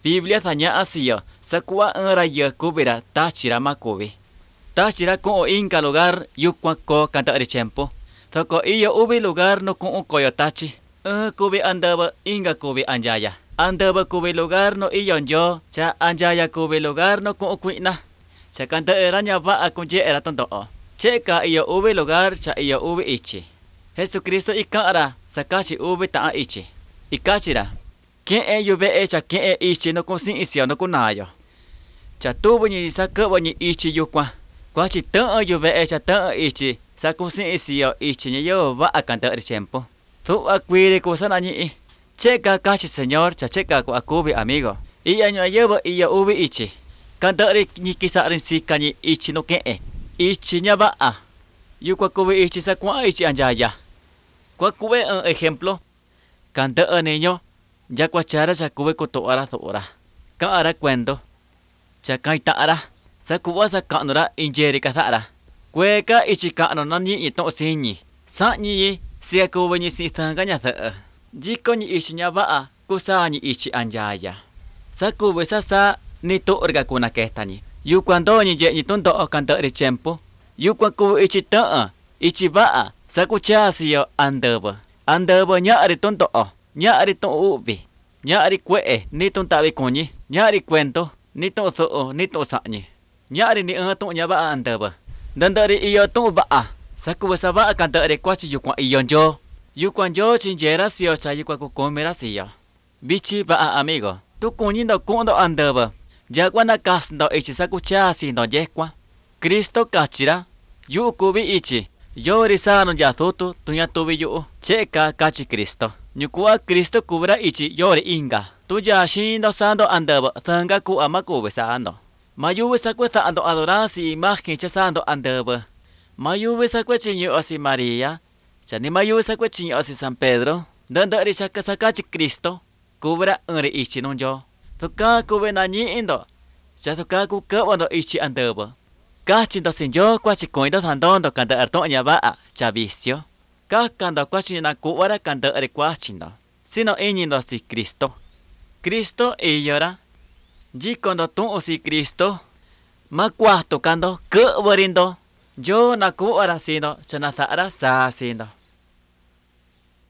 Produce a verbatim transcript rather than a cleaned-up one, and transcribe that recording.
Biblia thanya asio, sakua raya kubira tachira makubi. Tachira ko inka lugar yukwa ko kanta ri chempo. Toko iyo ubi lugar no ko koyo tachi. Eh kubi andaba inga kubi anjaya. Andaba kubi lugar no iyo njo, cha anjaya kubi lugar no ko kuina. Cha kanta eranya va akunje era tonto. Cheka iyo ubi lugar cha iyo ubi ichi. Jesucristo ikara sakashi ubi ta ichi. Ikachira. Quem é o veja quem é ichi no consin isio no kunayo. Cha tubo ni sakabo ni ichi yukwa. Kwa chi tan o veja tan ichi sa consin isio ichi ni yo va a cantar tiempo. Tu acuire cosa nani. Checa cachi señor cha checa ko akubi amigo. I año llevo i yo ubi ichi. Cantar ni kisa rin si kani ichi no ke e. Ichi nya va a. Yukwa kubi ichi sa kwa ichi anjaya. Kwa kuwe un ejemplo. Cantar niño. Ya cuachara cha kube koto ara thora. Ka ara cuento. Cha kaita ara. Sa kuwa sa kanora injeri kathara. Kwe ka ichi kano nani ito sinyi. Sa nyi sia kuwe ni si thanga nya tha. Jiko ni ichi nya ba kusa ni ichi anjaya. Sa kuwe sa sa ni to orga kuna ketani. Yu cuando ni je ni tonto o kanta ri chempo. Yu kwa kuwe ichi ta ichi ba sa kucha sio andaba. Andaba nya ari tonto o. Nyari to ubi, nyari kwe ni to tabi konyi, nyari cuento ni to so ni to sanyi, nyari ni ang to nya ba andaba. Dandari iyo to ba, saku basaba kantare kwachi yukwa iyonjo, yukwa jo chinjera sio cha yukwa ko komera sio. Bichi ba amigo, tu konyi no kondo andaba, jagwa na kas no ichi saku cha si no yekwa. Cristo kachira, yu kubi ichi, yo risano ya soto, tunya tobi yu, cheka kachi Cristo. Nyukua Cristo kubra ichi yore inga. Tuya shindo sando andaba thanga ku amaku besando. Mayu sakwe ando adorasi imagen chasando andaba. Mayu sakwe chinyo asi María. Chani mayu sakwe chinyo asi San Pedro. Danda richaka sakachi Cristo. Kubra unri ichi nonjo. Tuka kube nani indo. Chatuka ku kabando ichi andaba. Kachindo sinjo kwachi koindo sandondo kanda artonya ba chavicio. Kakando kwachina kuwara kanda ere kwachino. Sino iñindo si Cristo. Cristo iyora. Jikondo tu si Cristo. Makuato kando kubarindo. Yo na kuwara sino chanazara sa sino.